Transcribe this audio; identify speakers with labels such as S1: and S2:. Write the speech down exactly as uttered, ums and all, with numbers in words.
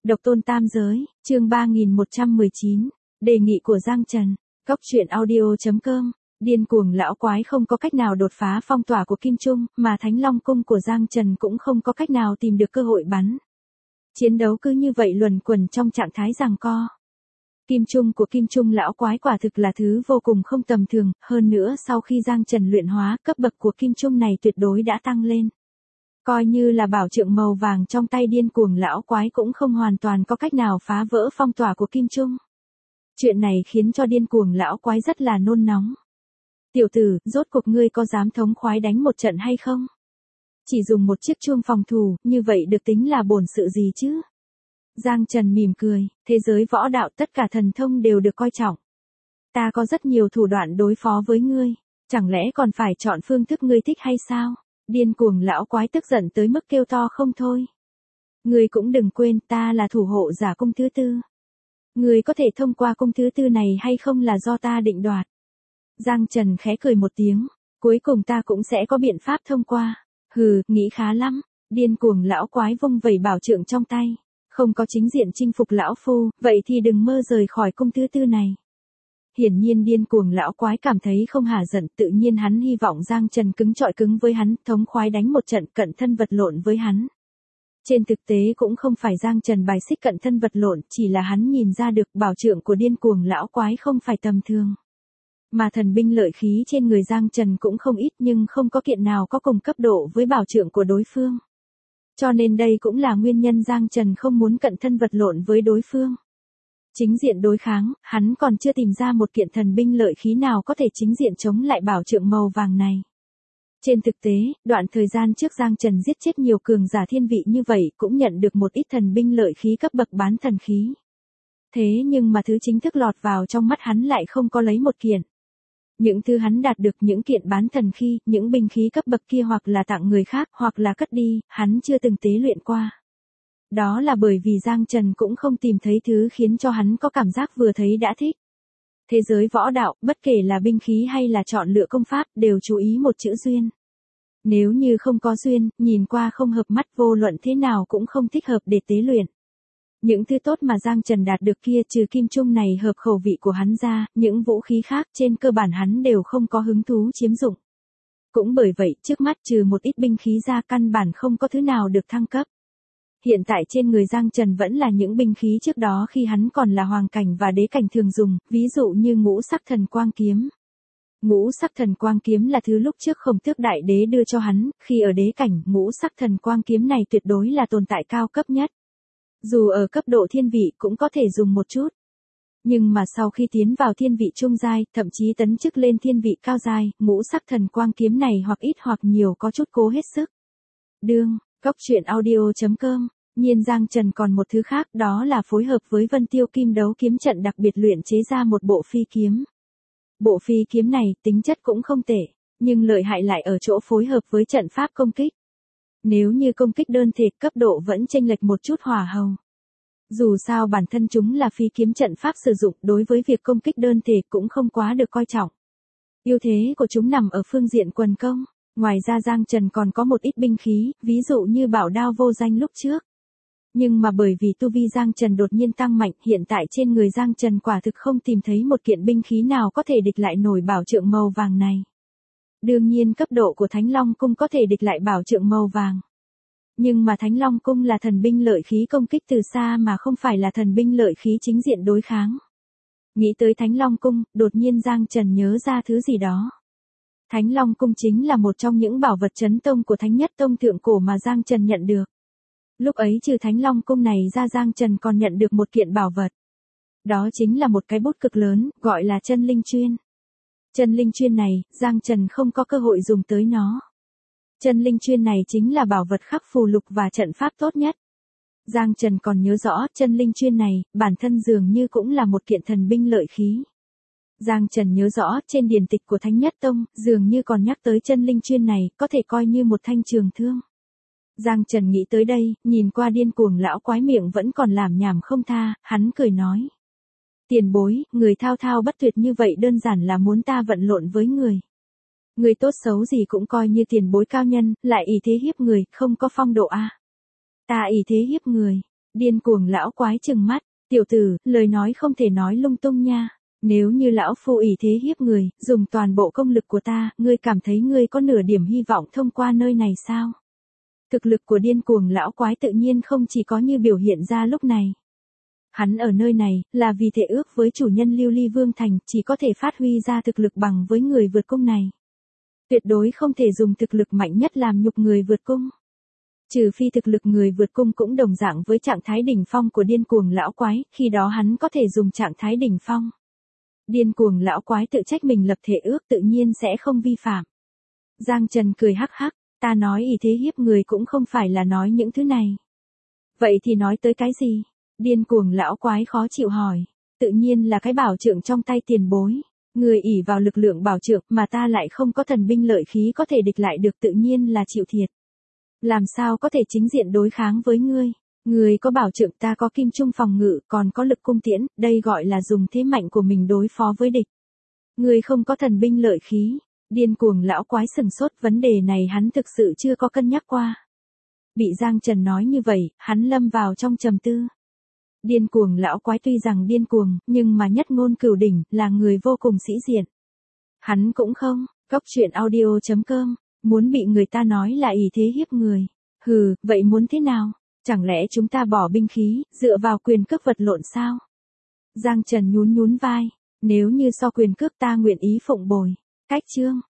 S1: Độc tôn tam giới, chương ba nghìn một trăm mười chín, đề nghị của Giang Trần, Cốc truyện audio chấm com, điên cuồng lão quái không có cách nào đột phá phong tỏa của Kim Trung, mà Thánh Long cung của Giang Trần cũng không có cách nào tìm được cơ hội bắn. Chiến đấu cứ như vậy luẩn quẩn trong trạng thái giằng co. Kim Trung của Kim Trung lão quái quả thực là thứ vô cùng không tầm thường, hơn nữa sau khi Giang Trần luyện hóa, cấp bậc của Kim Trung này tuyệt đối đã tăng lên. Coi như là bảo trượng màu vàng trong tay điên cuồng lão quái cũng không hoàn toàn có cách nào phá vỡ phong tỏa của Kim Trung. Chuyện này khiến cho điên cuồng lão quái rất là nôn nóng. Tiểu tử, rốt cuộc ngươi có dám thống khoái đánh một trận hay không? Chỉ dùng một chiếc chuông phòng thủ, như vậy được tính là bổn sự gì chứ? Giang Trần mỉm cười, thế giới võ đạo tất cả thần thông đều được coi trọng. Ta có rất nhiều thủ đoạn đối phó với ngươi, chẳng lẽ còn phải chọn phương thức ngươi thích hay sao? Điên cuồng lão quái tức giận tới mức kêu to không thôi. Ngươi cũng đừng quên ta là thủ hộ giả cung thứ tư. Ngươi có thể thông qua cung thứ tư này hay không là do ta định đoạt. Giang Trần khẽ cười một tiếng, cuối cùng ta cũng sẽ có biện pháp thông qua. Hừ, nghĩ khá lắm. Điên cuồng lão quái vung vẩy bảo trượng trong tay. Không có chính diện chinh phục lão phu, vậy thì đừng mơ rời khỏi cung thứ tư này. Hiển nhiên điên cuồng lão quái cảm thấy không hả giận, tự nhiên hắn hy vọng Giang Trần cứng trọi cứng với hắn, thống khoái đánh một trận cận thân vật lộn với hắn. Trên thực tế cũng không phải Giang Trần bài xích cận thân vật lộn, chỉ là hắn nhìn ra được bảo trượng của điên cuồng lão quái không phải tầm thường. Mà thần binh lợi khí trên người Giang Trần cũng không ít nhưng không có kiện nào có cùng cấp độ với bảo trượng của đối phương. Cho nên đây cũng là nguyên nhân Giang Trần không muốn cận thân vật lộn với đối phương. Chính diện đối kháng, hắn còn chưa tìm ra một kiện thần binh lợi khí nào có thể chính diện chống lại bảo trượng màu vàng này. Trên thực tế, đoạn thời gian trước Giang Trần giết chết nhiều cường giả thiên vị như vậy cũng nhận được một ít thần binh lợi khí cấp bậc bán thần khí. Thế nhưng mà thứ chính thức lọt vào trong mắt hắn lại không có lấy một kiện. Những thứ hắn đạt được những kiện bán thần khí, những binh khí cấp bậc kia hoặc là tặng người khác hoặc là cất đi, hắn chưa từng tế luyện qua. Đó là bởi vì Giang Trần cũng không tìm thấy thứ khiến cho hắn có cảm giác vừa thấy đã thích. Thế giới võ đạo, bất kể là binh khí hay là chọn lựa công pháp, đều chú ý một chữ duyên. Nếu như không có duyên, nhìn qua không hợp mắt vô luận thế nào cũng không thích hợp để tế luyện. Những thứ tốt mà Giang Trần đạt được kia trừ Kim Trung này hợp khẩu vị của hắn ra, những vũ khí khác trên cơ bản hắn đều không có hứng thú chiếm dụng. Cũng bởi vậy, trước mắt trừ một ít binh khí ra căn bản không có thứ nào được thăng cấp. Hiện tại trên người Giang Trần vẫn là những binh khí trước đó khi hắn còn là hoàng cảnh và đế cảnh thường dùng, ví dụ như ngũ sắc thần quang kiếm. Ngũ sắc thần quang kiếm là thứ lúc trước Khổng Tước Đại Đế đưa cho hắn, khi ở đế cảnh, ngũ sắc thần quang kiếm này tuyệt đối là tồn tại cao cấp nhất. Dù ở cấp độ thiên vị cũng có thể dùng một chút. Nhưng mà sau khi tiến vào thiên vị trung giai, thậm chí tấn chức lên thiên vị cao giai, ngũ sắc thần quang kiếm này hoặc ít hoặc nhiều có chút cố hết sức. Đương, Cốc truyện audio chấm com. Nhiên Giang Trần còn một thứ khác, đó là phối hợp với Vân Tiêu Kim Đấu kiếm trận đặc biệt luyện chế ra một bộ phi kiếm. Bộ phi kiếm này tính chất cũng không tệ, nhưng lợi hại lại ở chỗ phối hợp với trận pháp công kích. Nếu như công kích đơn thể, cấp độ vẫn chênh lệch một chút hỏa hầu. Dù sao bản thân chúng là phi kiếm trận pháp sử dụng, đối với việc công kích đơn thể cũng không quá được coi trọng. Ưu thế của chúng nằm ở phương diện quần công. Ngoài ra Giang Trần còn có một ít binh khí, ví dụ như bảo đao vô danh lúc trước. Nhưng mà bởi vì tu vi Giang Trần đột nhiên tăng mạnh, hiện tại trên người Giang Trần quả thực không tìm thấy một kiện binh khí nào có thể địch lại nổi bảo trượng màu vàng này. Đương nhiên cấp độ của Thánh Long cung có thể địch lại bảo trượng màu vàng. Nhưng mà Thánh Long cung là thần binh lợi khí công kích từ xa mà không phải là thần binh lợi khí chính diện đối kháng. Nghĩ tới Thánh Long cung, đột nhiên Giang Trần nhớ ra thứ gì đó. Thánh Long cung chính là một trong những bảo vật chấn tông của Thánh Nhất Tông thượng cổ mà Giang Trần nhận được. Lúc ấy trừ Thánh Long cung này ra Giang Trần còn nhận được một kiện bảo vật. Đó chính là một cái bút cực lớn, gọi là chân linh chuyên. Chân linh chuyên này, Giang Trần không có cơ hội dùng tới nó. Chân linh chuyên này chính là bảo vật khắc phù lục và trận pháp tốt nhất. Giang Trần còn nhớ rõ, chân linh chuyên này, bản thân dường như cũng là một kiện thần binh lợi khí. Giang Trần nhớ rõ, trên điển tịch của Thánh Nhất Tông, dường như còn nhắc tới chân linh chuyên này, có thể coi như một thanh trường thương. Giang Trần nghĩ tới đây, nhìn qua điên cuồng lão quái miệng vẫn còn làm nhảm không tha, hắn cười nói. Tiền bối, người thao thao bất tuyệt như vậy đơn giản là muốn ta vận lộn với người. Người tốt xấu gì cũng coi như tiền bối cao nhân, lại ý thế hiếp người, không có phong độ a. Ta ý thế hiếp người. Điên cuồng lão quái trừng mắt, tiểu tử, lời nói không thể nói lung tung nha. Nếu như lão phu ỷ thế hiếp người, dùng toàn bộ công lực của ta, ngươi cảm thấy ngươi có nửa điểm hy vọng thông qua nơi này sao? Thực lực của điên cuồng lão quái tự nhiên không chỉ có như biểu hiện ra lúc này. Hắn ở nơi này, là vì thể ước với chủ nhân Lưu Ly Vương Thành, chỉ có thể phát huy ra thực lực bằng với người vượt cung này. Tuyệt đối không thể dùng thực lực mạnh nhất làm nhục người vượt cung. Trừ phi thực lực người vượt cung cũng đồng dạng với trạng thái đỉnh phong của điên cuồng lão quái, khi đó hắn có thể dùng trạng thái đỉnh phong. Điên cuồng lão quái tự trách mình lập thể ước tự nhiên sẽ không vi phạm. Giang Trần cười hắc hắc, ta nói ỷ thế hiếp người cũng không phải là nói những thứ này. Vậy thì nói tới cái gì? Điên cuồng lão quái khó chịu hỏi. Tự nhiên là cái bảo trượng trong tay tiền bối. Người ỷ vào lực lượng bảo trượng mà ta lại không có thần binh lợi khí có thể địch lại được, tự nhiên là chịu thiệt. Làm sao có thể chính diện đối kháng với ngươi? Ngươi có bảo trượng, ta có kim trung phòng ngự, còn có lực cung tiễn, đây gọi là dùng thế mạnh của mình đối phó với địch. Ngươi không có thần binh lợi khí. Điên cuồng lão quái sừng sốt, vấn đề này hắn thực sự chưa có cân nhắc qua. Bị Giang Trần nói như vậy, hắn lâm vào trong trầm tư. Điên cuồng lão quái tuy rằng điên cuồng, nhưng mà nhất ngôn cửu đỉnh, là người vô cùng sĩ diện. Hắn cũng không, Góc truyện audio chấm com, muốn bị người ta nói là ỷ thế hiếp người. Hừ, vậy muốn thế nào? Chẳng lẽ chúng ta bỏ binh khí, dựa vào quyền cước vật lộn sao? Giang Trần nhún nhún vai, nếu như so quyền cước ta nguyện ý phụng bồi. Cách chương.